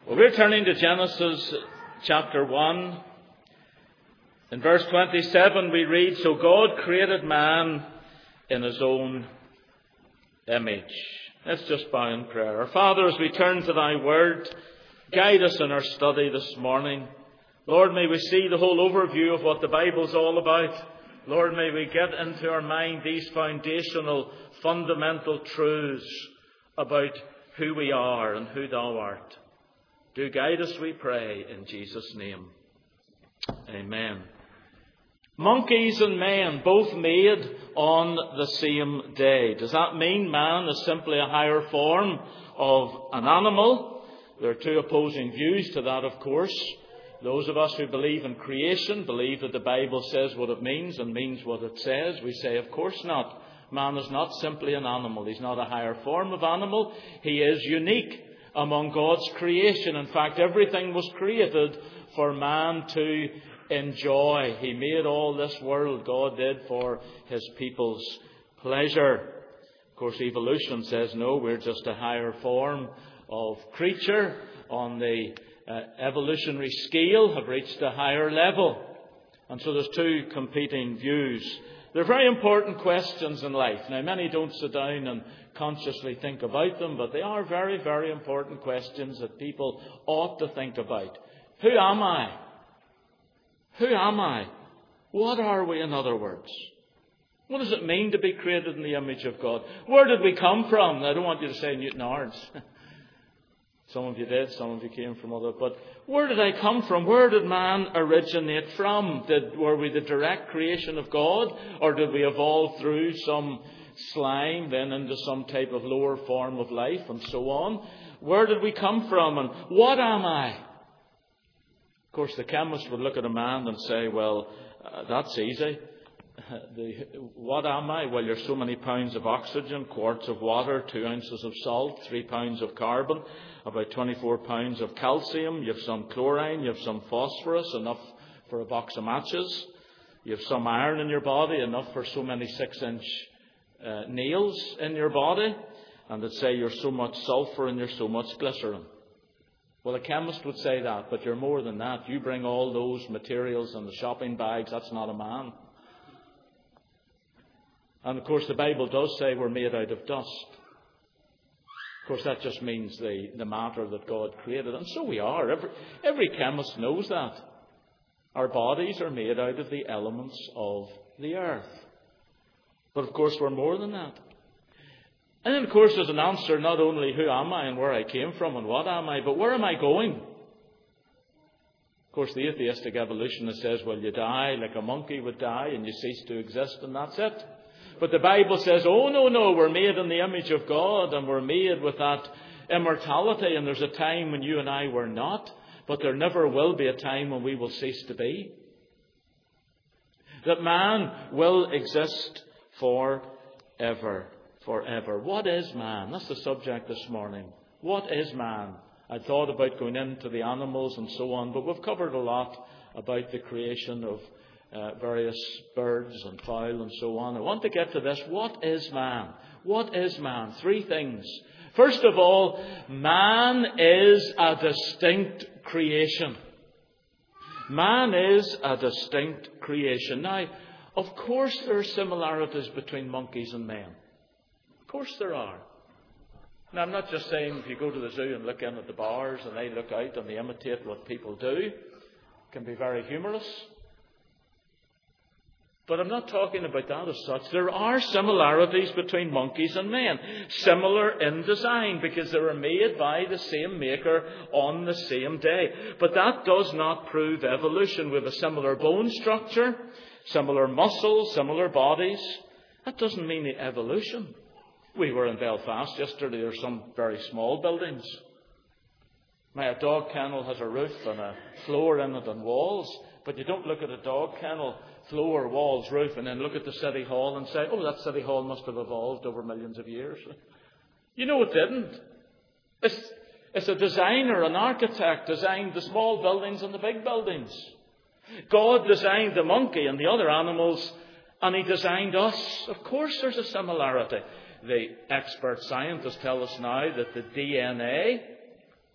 Well, we're turning to Genesis chapter 1. In verse 27 we read, "So God created man in his own image." Let's just bow in prayer. Our Father, as we turn to thy word, guide us in our study this morning. Lord, may we see the whole overview of what the Bible's all about. Lord, may we get into our mind these foundational, fundamental truths about who we are and who thou art. Do guide us, we pray, in Jesus' name. Amen. Monkeys and men, both made on the same day. Does that mean man is simply a higher form of an animal? There are two opposing views to that, of course. Those of us who believe in creation believe that the Bible says what it means and means what it says. We say, of course not. Man is not simply an animal. He's not a higher form of animal. He is unique among God's creation. In fact, everything was created for man to enjoy. He made all this world, God did, for his people's pleasure. Of course, evolution says no, we're just a higher form of creature on the evolutionary scale, have reached a higher level. And so there's two competing views. They're very important questions in life. Now, many don't sit down and consciously think about them, but they are very, very important questions that people ought to think about. Who am I? Who am I? What are we, in other words? What does it mean to be created in the image of God? Where did we come from? Now, I don't want you to say Newtownards. Some of you did, some of you came from other. But where did I come from? Where did man originate from? Were we the direct creation of God? Or did we evolve through some slime, then into some type of lower form of life, and so on? Where did we come from? And what am I? Of course, the chemist would look at a man and say, well, that's easy. What am I? Well, you're so many pounds of oxygen, quarts of water, 2 ounces of salt, 3 pounds of carbon, about 24 pounds of calcium. You have some chlorine, you have some phosphorus, enough for a box of matches. You have some iron in your body, enough for so many 6-inch nails in your body. And they'd say you're so much sulfur and you're so much glycerin. Well, a chemist would say that, but you're more than that. You bring all those materials in the shopping bags, that's not a man. And of course, the Bible does say we're made out of dust. Of course, that just means the matter that God created. And so we are. Every chemist knows that. Our bodies are made out of the elements of the earth. But of course, we're more than that. And then, of course, there's an answer not only who am I and where I came from and what am I, but where am I going? Of course, the atheistic evolutionist says, well, you die like a monkey would die and you cease to exist and that's it. But the Bible says, oh, no, we're made in the image of God and we're made with that immortality, and there's a time when you and I were not, but there never will be a time when we will cease to be. That man will exist forever. What is man? That's the subject this morning. What is man? I thought about going into the animals and so on, but we've covered a lot about the creation of various birds and fowl and so on. I want to get to this. What is man? What is man? 3 things. First of all, man is a distinct creation. Man is a distinct creation. Now, of course there are similarities between monkeys and men. Of course there are. Now, I'm not just saying if you go to the zoo and look in at the bars and they look out and they imitate what people do, it can be very humorous. But I'm not talking about that as such. There are similarities between monkeys and men. Similar in design because they were made by the same maker on the same day. But that does not prove evolution. We have a similar bone structure, similar muscles, similar bodies. That doesn't mean the evolution. We were in Belfast yesterday. There's some very small buildings. My dog kennel has a roof and a floor in it and walls. But you don't look at a dog kennel, floor, walls, roof, and then look at the City Hall and say, oh, that City Hall must have evolved over millions of years. You know it didn't. It's a designer, an architect designed the small buildings and the big buildings. God designed the monkey and the other animals, and he designed us. Of course there's a similarity. The expert scientists tell us now that the DNA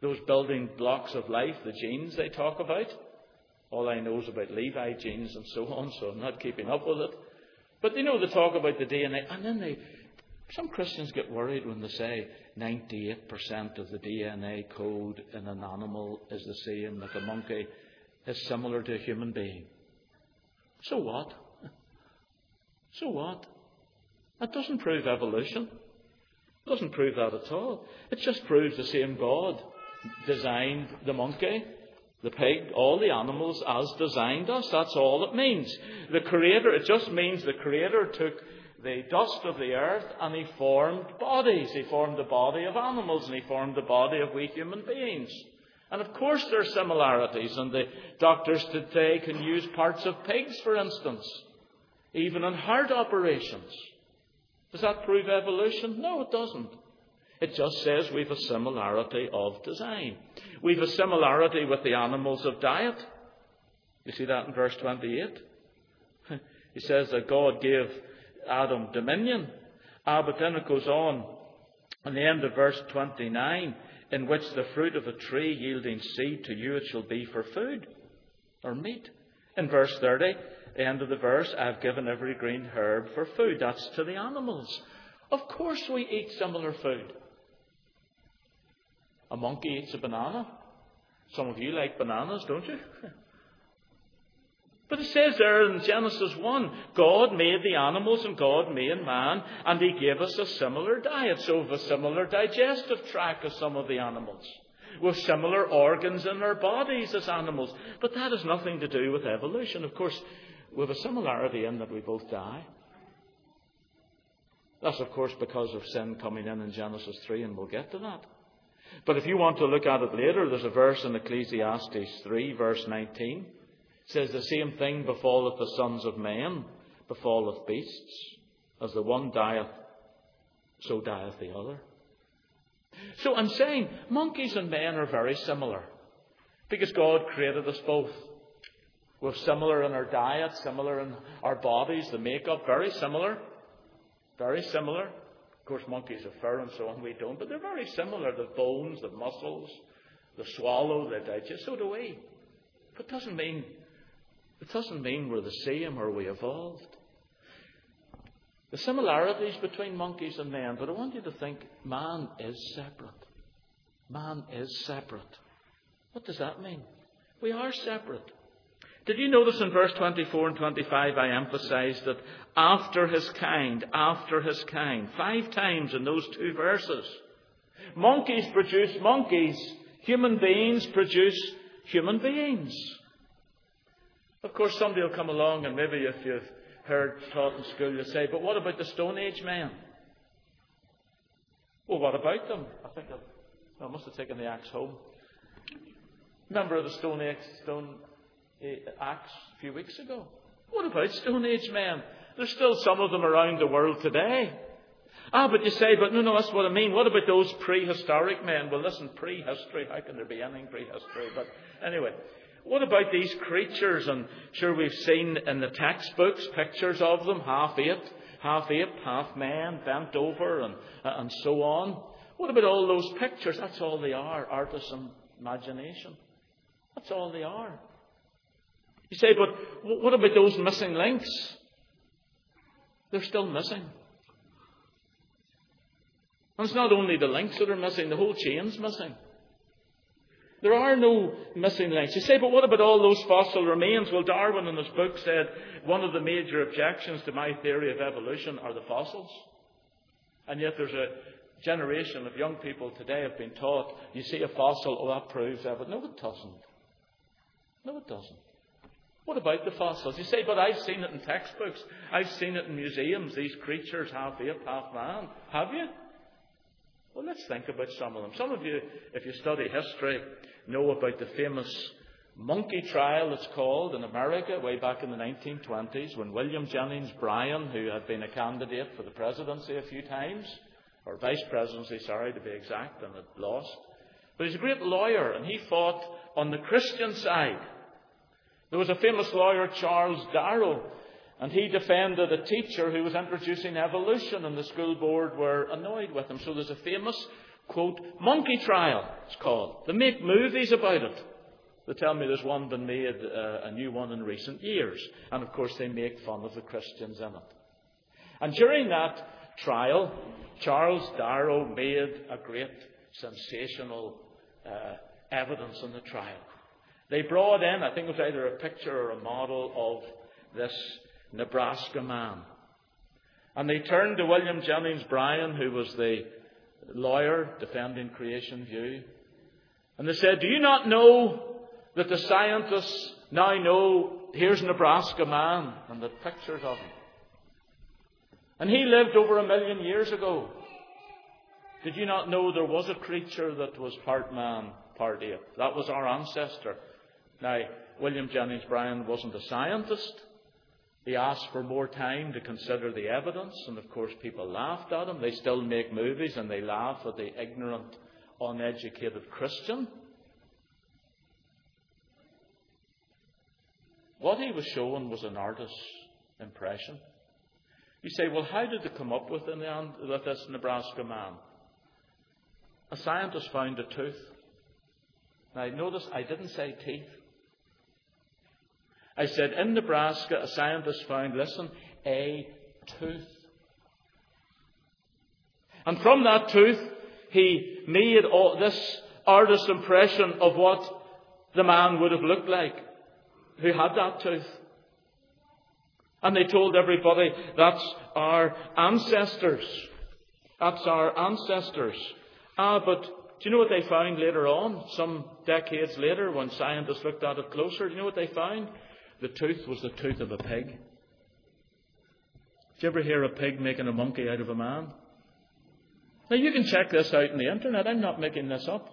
Those building blocks of life, the genes they talk about. All I know is about Levi genes and so on, so I'm not keeping up with it. But they talk about the DNA, and then some Christians get worried when they say 98% of the DNA code in an animal is the same, that a monkey is similar to a human being. So what? So what? That doesn't prove evolution. It doesn't prove that at all. It just proves the same God designed the monkey, the pig, all the animals as designed us. That's all it means. It just means the Creator took the dust of the earth and He formed bodies. He formed the body of animals and He formed the body of we human beings. And of course there are similarities, and the doctors today can use parts of pigs, for instance, even in heart operations. Does that prove evolution? No, it doesn't. It just says we've a similarity of design. We've a similarity with the animals of diet. You see that in verse 28? He says that God gave Adam dominion. But then it goes on the end of verse 29, in which the fruit of a tree yielding seed to you it shall be for food or meat. In verse 30, the end of the verse, I have given every green herb for food. That's to the animals. Of course we eat similar food. A monkey eats a banana. Some of you like bananas, don't you? But it says there in Genesis 1, God made the animals and God made man, and He gave us a similar diet. So we have a similar digestive tract as some of the animals. We have similar organs in our bodies as animals. But that has nothing to do with evolution. Of course, we have a similarity in that we both die. That's, of course, because of sin coming in Genesis 3, and we'll get to that. But if you want to look at it later, there's a verse in Ecclesiastes 3, verse 19. It says, the same thing befalleth the sons of men, befalleth beasts. As the one dieth, so dieth the other. So I'm saying monkeys and men are very similar, because God created us both. We're similar in our diet, similar in our bodies, the makeup, very similar. Very similar. Of course, monkeys have fur and so on, we don't, but they're very similar. The bones, the muscles, the swallow, the digest, so do we. But it doesn't mean we're the same or we evolved. The similarities between monkeys and men, but I want you to think man is separate. Man is separate. What does that mean? We are separate. Did you notice in verse 24 and 25 I emphasized that after his kind, 5 times in those 2 verses. Monkeys produce monkeys. Human beings produce human beings. Of course, somebody will come along, and maybe if you've heard taught in school, you'll say, but what about the Stone Age men? Well, what about them? I must have taken the axe home. Remember the Stone Age axe a few weeks ago? What about Stone Age men? There's still some of them around the world today. But you say, but no, that's what I mean. What about those prehistoric men? Well, listen, prehistory, how can there be anything prehistory? But anyway, what about these creatures? And sure, we've seen in the textbooks pictures of them, half ape, half man, bent over, and so on. What about all those pictures? That's all they are, artists' imagination. That's all they are. You say, but what about those missing links? They're still missing. And it's not only the links that are missing, the whole chain's missing. There are no missing links. You say, but what about all those fossil remains? Well, Darwin in his book said one of the major objections to my theory of evolution are the fossils. And yet there's a generation of young people today have been taught, you see a fossil, that proves that. But no, it doesn't. No, it doesn't. What about the fossils? You say, but I've seen it in textbooks. I've seen it in museums, these creatures, half ape, half man. Have you? Well, let's think about some of them. Some of you, if you study history, know about the famous monkey trial, it's called, in America, way back in the 1920s, when William Jennings Bryan, who had been a candidate for the presidency a few times, or vice presidency, to be exact, and had lost. But he's a great lawyer, and he fought on the Christian side. There was a famous lawyer, Charles Darrow, and he defended a teacher who was introducing evolution, and the school board were annoyed with him. So there's a famous quote, monkey trial, it's called. They make movies about it. They tell me there's one been made, a new one in recent years. And of course they make fun of the Christians in it. And during that trial, Charles Darrow made a great sensational evidence in the trial. They brought in, I think it was either a picture or a model of this Nebraska man. And they turned to William Jennings Bryan, who was the lawyer defending creation view. And they said, do you not know that the scientists now know here's Nebraska man, and the pictures of him. And he lived over 1 million years ago. Did you not know there was a creature that was part man, part ape? That was our ancestor. Now, William Jennings Bryan wasn't a scientist. He asked for more time to consider the evidence, and of course people laughed at him. They still make movies and they laugh at the ignorant, uneducated Christian. What he was showing was an artist's impression. You say, well, how did they come up with this Nebraska man? A scientist found a tooth. Now, notice I didn't say teeth. I said, in Nebraska, a scientist found, listen, a tooth. And from that tooth, he made this artist's impression of what the man would have looked like who had that tooth. And they told everybody, that's our ancestors. That's our ancestors. But do you know what they found later on? Some decades later, when scientists looked at it closer, do you know what they found? The tooth was the tooth of a pig. Did you ever hear a pig making a monkey out of a man? Now you can check this out on the internet. I'm not making this up.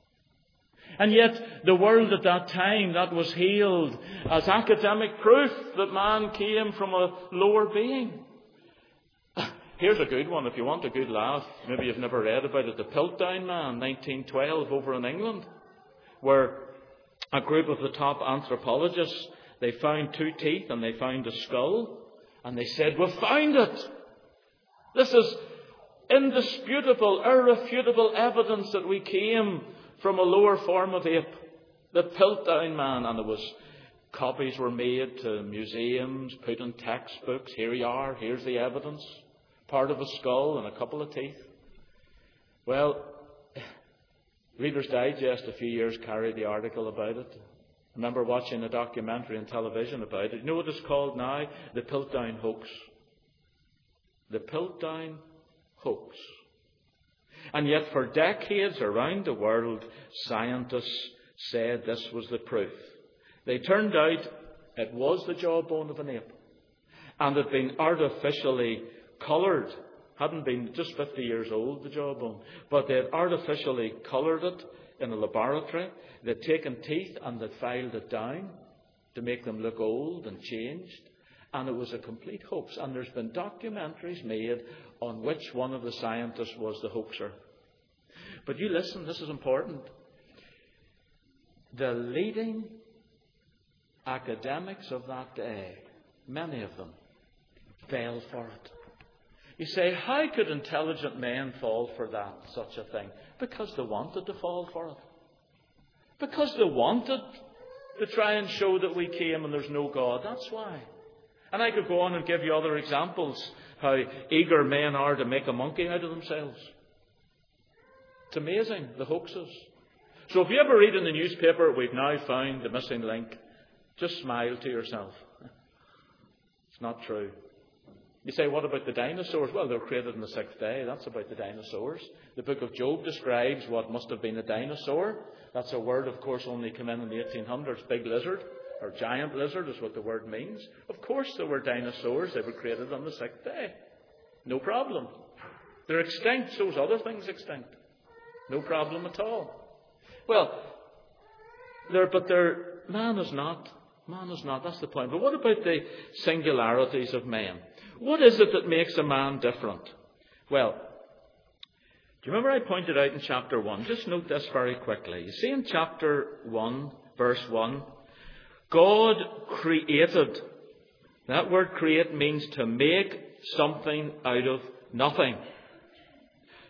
And yet, the world at that time, that was hailed as academic proof that man came from a lower being. Here's a good one, if you want a good laugh. Maybe you've never read about it. The Piltdown Man, 1912, over in England, where a group of the top anthropologists, they found 2 teeth and they found a skull. And they said, we've found it. This is indisputable, irrefutable evidence that we came from a lower form of ape, the Piltdown Man. And there was copies were made to museums, put in textbooks. Here you are, here's the evidence. Part of a skull and a couple of teeth. Well, Reader's Digest a few years carried the article about it. I remember watching a documentary on television about it. You know what it's called now? The Piltdown Hoax. The Piltdown Hoax. And yet for decades around the world, scientists said this was the proof. They turned out it was the jawbone of an ape. And had been artificially coloured. Hadn't been just 50 years old, the jawbone. But they had artificially coloured it in a laboratory. They'd taken teeth and they'd filed it down to make them look old and changed. And it was a complete hoax. And there's been documentaries made on which one of the scientists was the hoaxer. But you listen, this is important. The leading academics of that day, many of them, fell for it. You say, how could intelligent men fall for that, such a thing? Because they wanted to fall for it. Because they wanted to try and show that we came and there's no God. That's why. And I could go on and give you other examples how eager men are to make a monkey out of themselves. It's amazing, the hoaxes. So if you ever read in the newspaper, we've now found the missing link, just smile to yourself. It's not true. You say, what about the dinosaurs? Well, they were created on the 6th day. That's about the dinosaurs. The book of Job describes what must have been a dinosaur. That's a word, of course, only came in the 1800s. Big lizard, or giant lizard is what the word means. Of course there were dinosaurs. They were created on the 6th day. No problem. They're extinct, so is other things extinct. No problem at all. Well, man is not. Man is not. That's the point. But what about the singularities of men? What is it that makes a man different? Well, do you remember I pointed out in chapter 1? Just note this very quickly. You see in chapter 1, verse 1, God created. That word create means to make something out of nothing.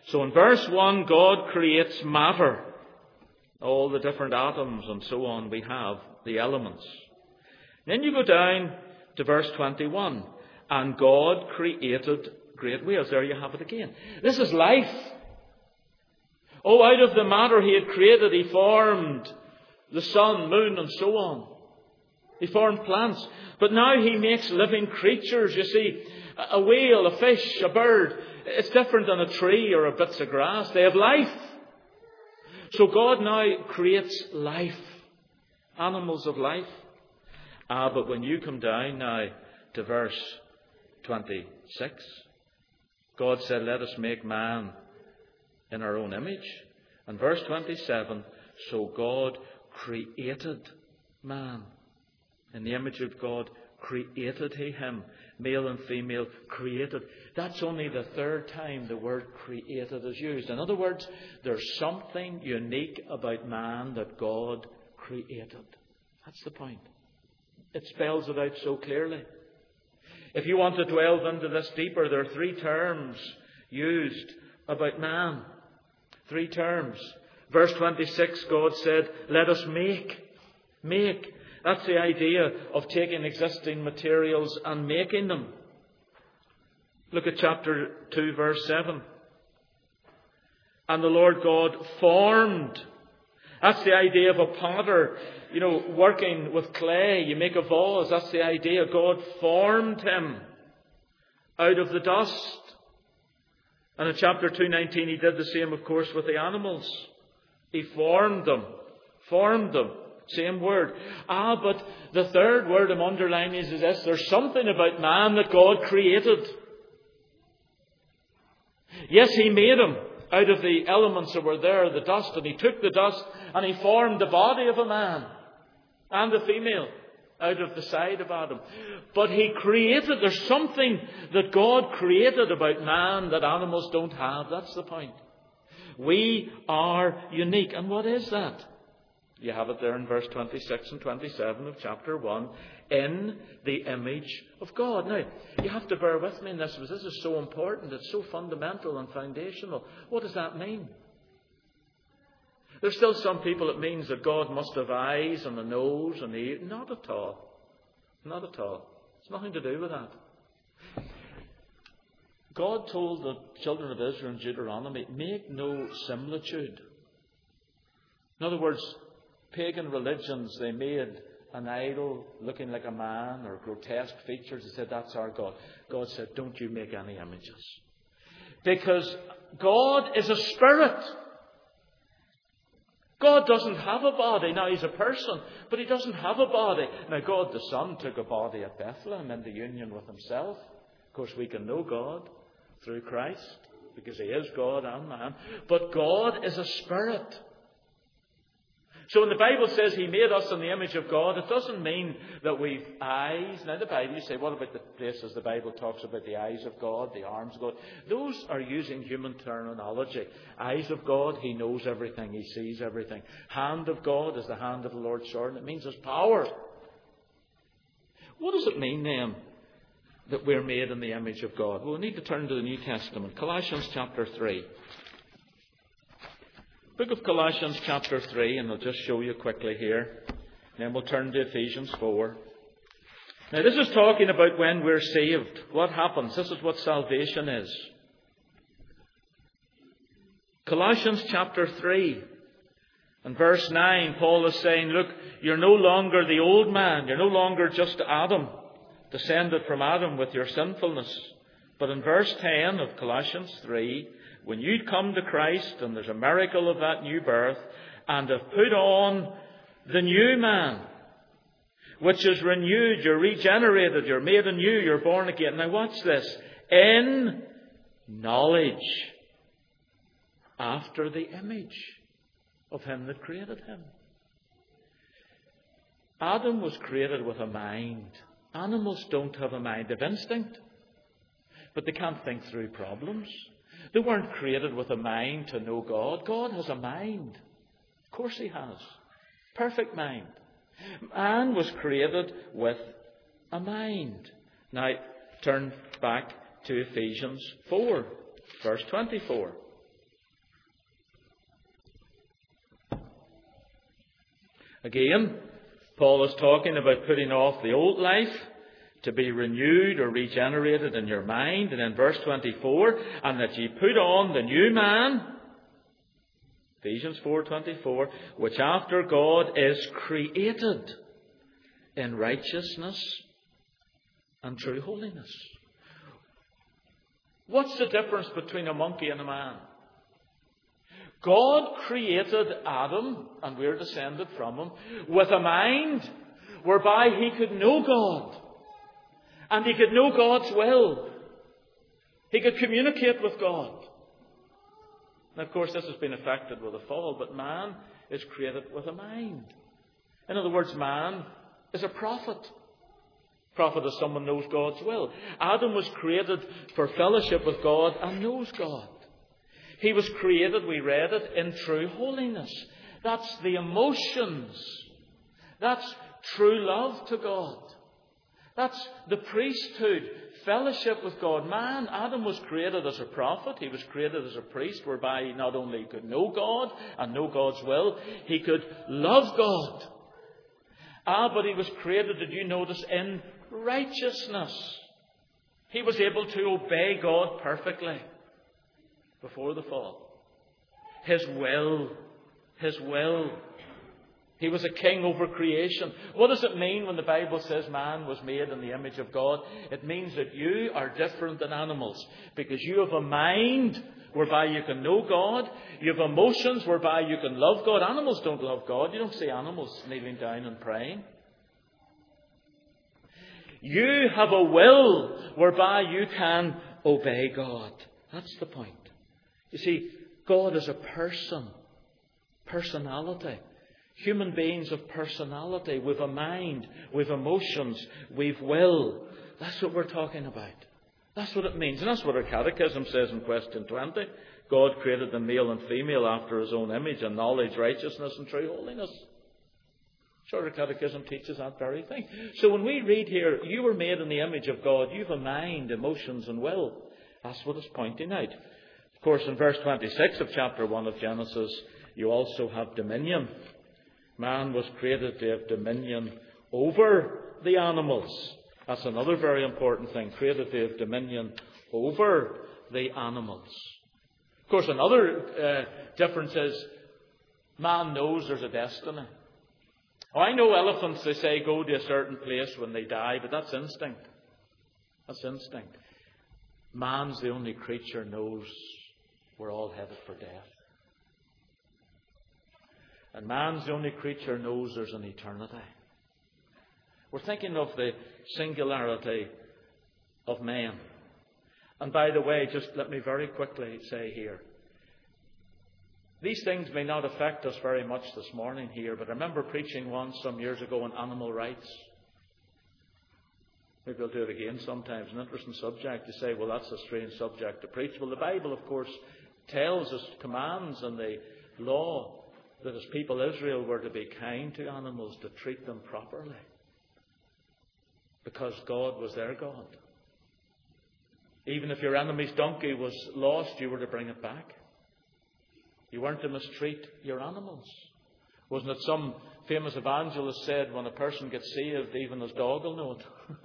So in verse 1, God creates matter. All the different atoms and so on we have, the elements. Then you go down to verse 21. And God created great whales. There you have it again. This is life. Oh, out of the matter He had created, He formed the sun, moon, and so on. He formed plants. But now He makes living creatures. You see, a whale, a fish, a bird. It's different than a tree or a bits of grass. They have life. So God now creates life. Animals of life. But when you come down now to verse 26, God said, let us make man in our own image. And verse 27, so God created man. In the image of God created He him. Male and female created. That's only the third time the word created is used. In other words, there's something unique about man that God created. That's the point. It spells it out so clearly. If you want to delve into this deeper, there are 3 terms used about man. 3 terms. Verse 26, God said, let us make. Make. That's the idea of taking existing materials and making them. Look at chapter 2, verse 7. And the Lord God formed. That's the idea of a potter, working with clay. You make a vase. That's the idea. God formed him out of the dust. And in chapter 2:19, He did the same, of course, with the animals. He formed them. Formed them. Same word. But the third word I'm underlining is this. There's something about man that God created. Yes, He made him out of the elements that were there, the dust. And He took the dust and He formed the body of a man and a female out of the side of Adam. But He created, there's something that God created about man that animals don't have. That's the point. We are unique. And what is that? You have it there in verse 26 and 27 of chapter 1. In the image of God. Now, you have to bear with me in this, because this is so important. It's so fundamental and foundational. What does that mean? There's still some people it means that God must have eyes and a nose and ears. Not at all. Not at all. It's nothing to do with that. God told the children of Israel in Deuteronomy, make no similitude. In other words, pagan religions, they made an idol looking like a man or grotesque features. They said, that's our God. God said, don't you make any images. Because God is a spirit. God doesn't have a body. Now, He's a person, but He doesn't have a body. Now, God the Son took a body at Bethlehem in the union with Himself. Of course, we can know God through Christ, because He is God and man. But God is a spirit. So when the Bible says He made us in the image of God, it doesn't mean that we've eyes. Now the Bible, you say, what about the places the Bible talks about the eyes of God, the arms of God? Those are using human terminology. Eyes of God, He knows everything, He sees everything. Hand of God is the hand of the Lord's sword, and it means His power. What does it mean then that we're made in the image of God? Well, we need to turn to the New Testament. Colossians chapter 3. Book of Colossians chapter 3, and I'll just show you quickly here. Then we'll turn to Ephesians 4. Now this is talking about when we're saved. What happens? This is what salvation is. Colossians chapter 3 and verse 9, Paul is saying, look, you're no longer the old man. You're no longer just Adam, descended from Adam with your sinfulness. But in verse 10 of Colossians 3, when you come to Christ, and there's a miracle of that new birth, and have put on the new man, which is renewed, you're regenerated, you're made anew, you're born again. Now watch this. In knowledge, after the image of Him that created him. Adam was created with a mind. Animals don't have a mind. They have instinct, but they can't think through problems. They weren't created with a mind to know God. God has a mind. Of course He has. Perfect mind. Man was created with a mind. Now, turn back to Ephesians 4, verse 24. Again, Paul is talking about putting off the old life to be renewed or regenerated in your mind. And in verse 24, and that ye put on the new man, Ephesians 4:24, which after God is created in righteousness and true holiness. What's the difference between a monkey and a man? God created Adam, and we're descended from him, with a mind whereby he could know God. And he could know God's will. He could communicate with God. And of course this has been affected with the fall, but man is created with a mind. In other words, man is a prophet. Prophet is someone who knows God's will. Adam was created for fellowship with God and knows God. He was created, we read it, in true holiness. That's the emotions. That's true love to God. That's the priesthood, fellowship with God. Man, Adam was created as a prophet. He was created as a priest, whereby he not only could know God and know God's will, he could love God. But he was created, did you notice, in righteousness. He was able to obey God perfectly before the fall. His will. He was a king over creation. What does it mean when the Bible says man was made in the image of God? It means that you are different than animals, because you have a mind whereby you can know God. You have emotions whereby you can love God. Animals don't love God. You don't see animals kneeling down and praying. You have a will whereby you can obey God. That's the point. You see, God is a person. Personality. Human beings of personality, with a mind, with emotions, with will. That's what we're talking about. That's what it means. And that's what our catechism says in question 20. God created them male and female after his own image, in knowledge, righteousness and true holiness. Sure, our catechism teaches that very thing. So when we read here, you were made in the image of God, you have a mind, emotions and will. That's what it's pointing out. Of course, in verse 26 of chapter 1 of Genesis, you also have dominion. Man was created to have dominion over the animals. That's another very important thing. Created to have dominion over the animals. Of course, another difference is man knows there's a destiny. I know elephants, they say, go to a certain place when they die, but that's instinct. That's instinct. Man's the only creature knows we're all headed for death. And man's the only creature knows there's an eternity. We're thinking of the singularity of man. And by the way, just let me very quickly say here, these things may not affect us very much this morning here, but I remember preaching once some years ago on animal rights. Maybe I'll do it again sometimes. An interesting subject. You say, well, that's a strange subject to preach. Well, the Bible, of course, tells us, commands in the law, that as people Israel were to be kind to animals, to treat them properly. Because God was their God. Even if your enemy's donkey was lost, you were to bring it back. You weren't to mistreat your animals. Wasn't it some famous evangelist said, when a person gets saved, even his dog will know it?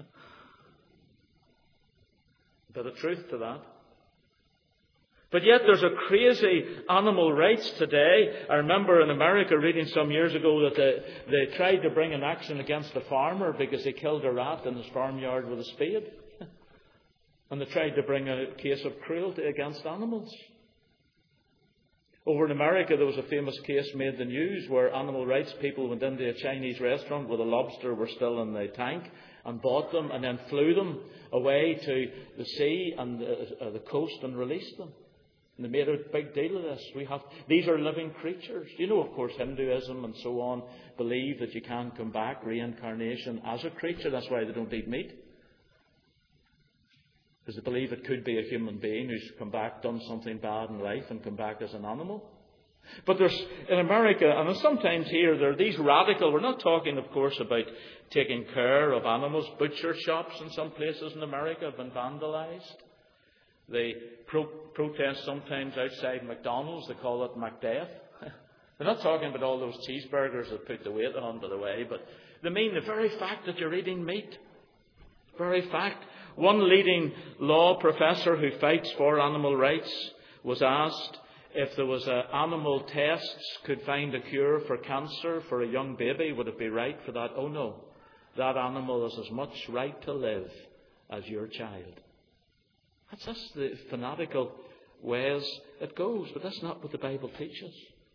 A bit of truth to that. But yet there's a crazy animal rights today. I remember in America reading some years ago that they tried to bring an action against a farmer because he killed a rat in his farmyard with a spade. And they tried to bring a case of cruelty against animals. Over in America there was a famous case made the news where animal rights people went into a Chinese restaurant where the lobster were still in the tank and bought them and then flew them away to the sea and the coast and released them. And they made a big deal of this. These are living creatures. You know, of course, Hinduism and so on believe that you can come back, reincarnation, as a creature. That's why they don't eat meat. Because they believe it could be a human being who's come back, done something bad in life and come back as an animal. But there's, in America, and sometimes here, there are these radical, we're not talking, of course, about taking care of animals. Butcher shops in some places in America have been vandalized. They protest sometimes outside McDonald's. They call it McDeath. They're not talking about all those cheeseburgers that put the weight on, by the way, but they mean the very fact that you're eating meat. Very fact. One leading law professor who fights for animal rights was asked if there was animal tests could find a cure for cancer for a young baby, would it be right for that? Oh no, that animal has as much right to live as your child. That's the fanatical ways it goes, but that's not what the Bible teaches.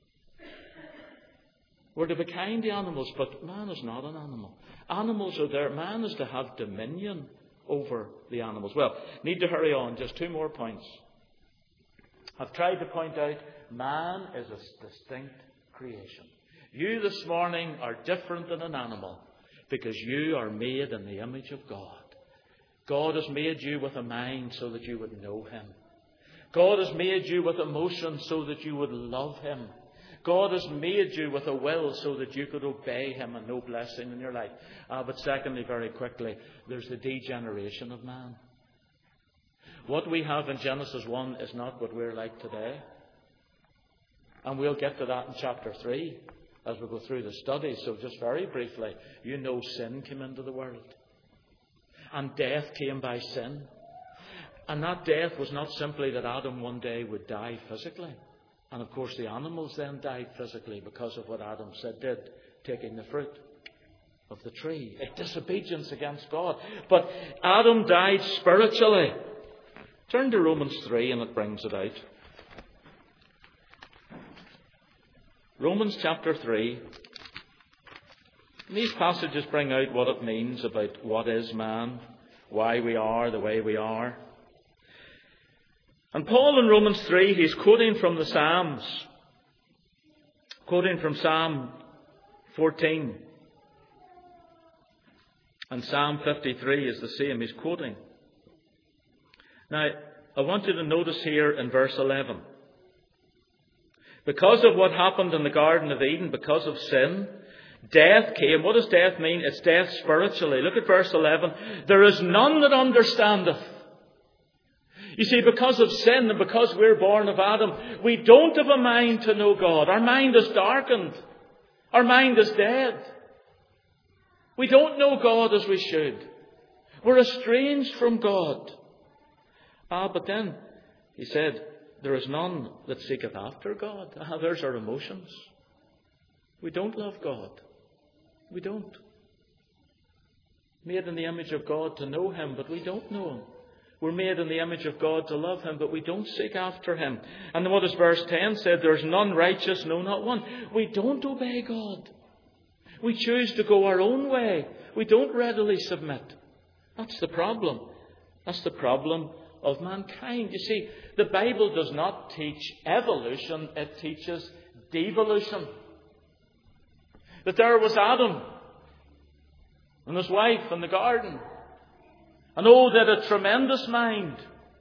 We're to be kind to animals, but man is not an animal. Animals are there. Man is to have dominion over the animals. Well, need to hurry on. Just 2 more points. I've tried to point out man is a distinct creation. You this morning are different than an animal because you are made in the image of God. God has made you with a mind so that you would know Him. God has made you with emotions so that you would love Him. God has made you with a will so that you could obey Him and know blessing in your life. But secondly, very quickly, there's the degeneration of man. What we have in Genesis 1 is not what we're like today. And we'll get to that in chapter 3 as we go through the study. So just very briefly, you know sin came into the world. And death came by sin. And that death was not simply that Adam one day would die physically. And of course the animals then died physically because of what Adam did, taking the fruit of the tree. A disobedience against God. But Adam died spiritually. Turn to Romans 3 and it brings it out. Romans chapter 3. And these passages bring out what it means about what is man, why we are the way we are. And Paul in Romans 3, he's quoting from the Psalms. Quoting from Psalm 14. And Psalm 53 is the same. He's quoting. Now, I want you to notice here in verse 11. Because of what happened in the Garden of Eden, because of sin, death came. What does death mean? It's death spiritually. Look at verse 11. There is none that understandeth. You see, because of sin and because we're born of Adam, we don't have a mind to know God. Our mind is darkened. Our mind is dead. We don't know God as we should. We're estranged from God. But then, he said, there is none that seeketh after God. There's our emotions. We don't love God. We don't. Made in the image of God to know Him, but we don't know Him. We're made in the image of God to love Him, but we don't seek after Him. And what does verse 10 said? There's none righteous, no, not one. We don't obey God. We choose to go our own way. We don't readily submit. That's the problem. That's the problem of mankind. You see, the Bible does not teach evolution, it teaches devolution. That there was Adam and his wife in the garden. And oh, they had a tremendous mind.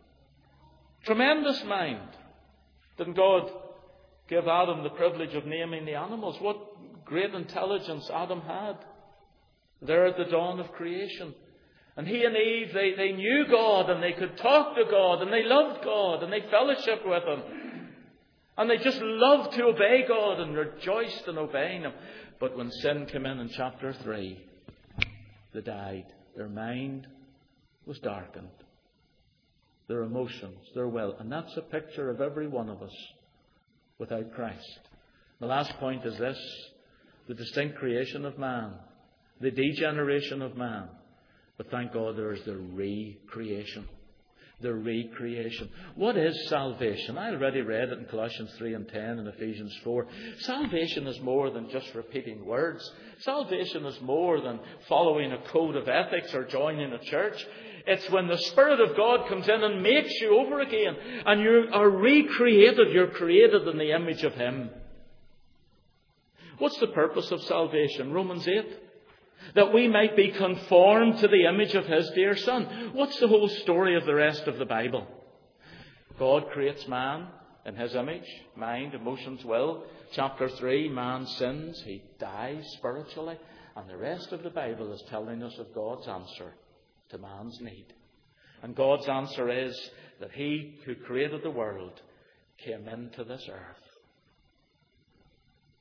Tremendous mind. Didn't God give Adam the privilege of naming the animals? What great intelligence Adam had there at the dawn of creation. And he and Eve, they knew God and they could talk to God and they loved God and they fellowshiped with Him. And they just loved to obey God and rejoiced in obeying Him. But when sin came in chapter 3, they died. Their mind was darkened. Their emotions, their will. And that's a picture of every one of us without Christ. The last point is this: the distinct creation of man, the degeneration of man. But thank God there is the recreation. The recreation. What is salvation? I already read it in Colossians 3 and 10 and Ephesians 4. Salvation is more than just repeating words. Salvation is more than following a code of ethics or joining a church. It's when the Spirit of God comes in and makes you over again. And you are recreated. You're created in the image of Him. What's the purpose of salvation? Romans 8. That we might be conformed to the image of His dear Son. What's the whole story of the rest of the Bible? God creates man in His image, mind, emotions, will. Chapter 3, man sins, he dies spiritually. And the rest of the Bible is telling us of God's answer to man's need. And God's answer is that He who created the world came into this earth.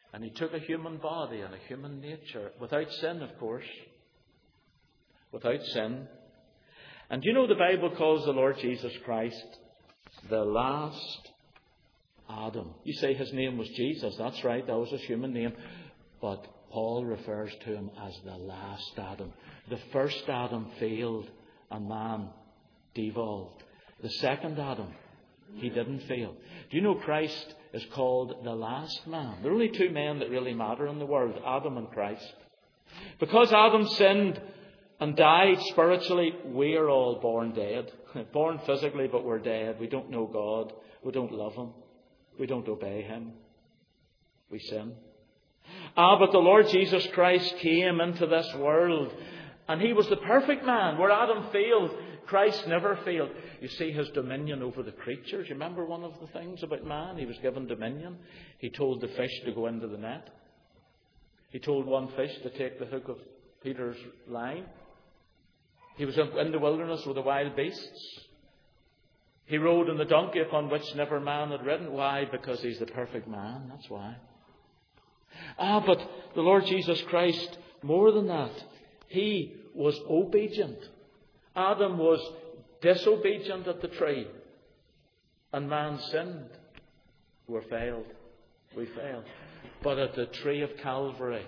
And He took a human body and a human nature, without sin, of course. Without sin. And you know the Bible calls the Lord Jesus Christ the last Adam. You say His name was Jesus. That's right, that was His human name. But Paul refers to Him as the last Adam. The first Adam failed and man devolved. The second Adam, he didn't fail. Do you know Christ is called the last man? There are only two men that really matter in the world, Adam and Christ. Because Adam sinned and died spiritually, we are all born dead. Born physically, but we're dead. We don't know God. We don't love Him. We don't obey Him. We sin. But the Lord Jesus Christ came into this world, and He was the perfect man. Where Adam failed, Christ never failed. You see His dominion over the creatures. You remember one of the things about man? He was given dominion. He told the fish to go into the net. He told one fish to take the hook of Peter's line. He was in the wilderness with the wild beasts. He rode on the donkey upon which never man had ridden. Why? Because He's the perfect man. That's why. But the Lord Jesus Christ, more than that, He was obedient. Adam was disobedient at the tree. And man sinned. We failed. We failed. But at the tree of Calvary,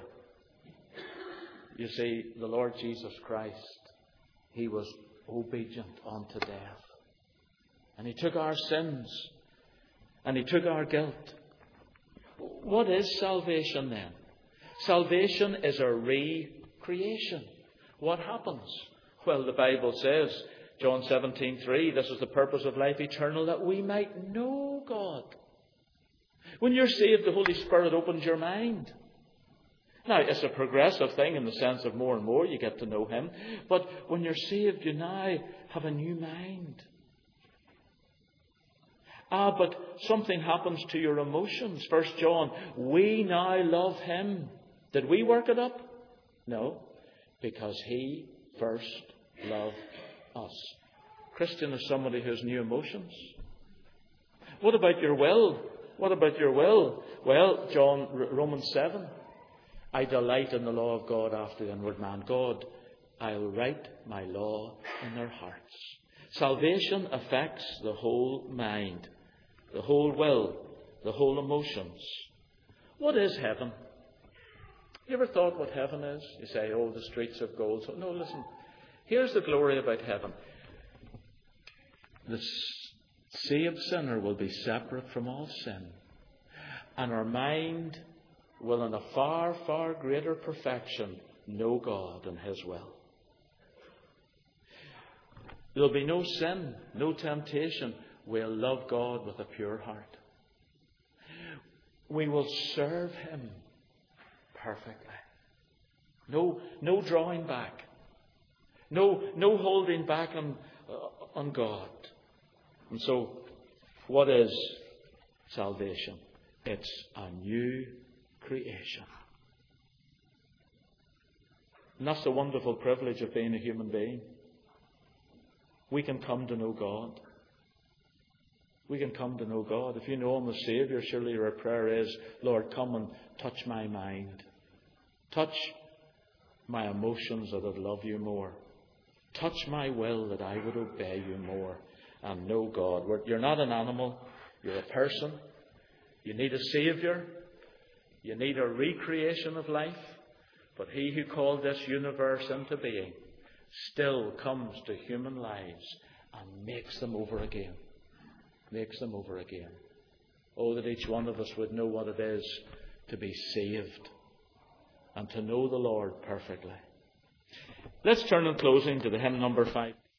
you see, the Lord Jesus Christ, He was obedient unto death. And He took our sins. And He took our guilt. What is salvation then? Salvation is a recreation. What happens? Well, the Bible says, John 17:3, this is the purpose of life eternal, that we might know God. When you're saved, the Holy Spirit opens your mind. Now, it's a progressive thing in the sense of more and more you get to know Him. But when you're saved, you now have a new mind. But something happens to your emotions. 1 John, we now love Him. Did we work it up? No, because He first loved us. Christian is somebody who has new emotions. What about your will? What about your will? Well, Romans 7. I delight in the law of God after the inward man. God, I'll write my law in their hearts. Salvation affects the whole mind, the whole will, the whole emotions. What is heaven? You ever thought what heaven is? You say, oh, the streets of gold. So, no, listen. Here's the glory about heaven. The saved sinner will be separate from all sin. And our mind will, in a far, far greater perfection, know God and His will. There'll be no sin, no temptation. We'll love God with a pure heart. We will serve Him perfectly. No drawing back. No holding back on God. And so, what is salvation? It's a new creation. And that's the wonderful privilege of being a human being. We can come to know God. We can come to know God. If you know Him as Saviour, surely your prayer is, Lord, come and touch my mind. Touch my emotions that I'd love you more. Touch my will that I would obey you more and know God. You're not an animal. You're a person. You need a Saviour. You need a recreation of life. But He who called this universe into being still comes to human lives and makes them over again. Makes them over again. Oh, that each one of us would know what it is to be saved and to know the Lord perfectly. Let's turn in closing to the hymn number 5.